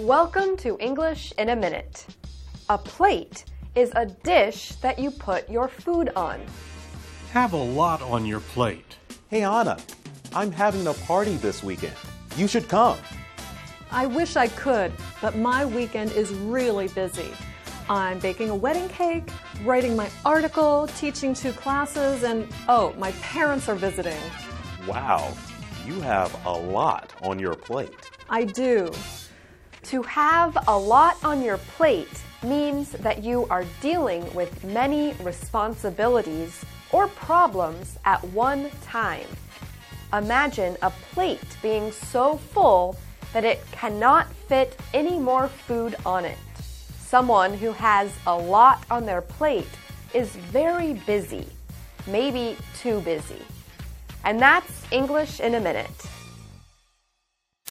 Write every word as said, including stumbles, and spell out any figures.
Welcome to English in a Minute. A plate is a dish that you put your food on. Have a lot on your plate. Hey, Anna, I'm having a party this weekend. You should come. I wish I could, but my weekend is really busy. I'm baking a wedding cake, writing my article, teaching two classes, and oh, my parents are visiting. Wow, you have a lot on your plate. I do. To have a lot on your plate means that you are dealing with many responsibilities or problems at one time. Imagine a plate being so full that it cannot fit any more food on it. Someone who has a lot on their plate is very busy, maybe too busy. And that's English in a Minute.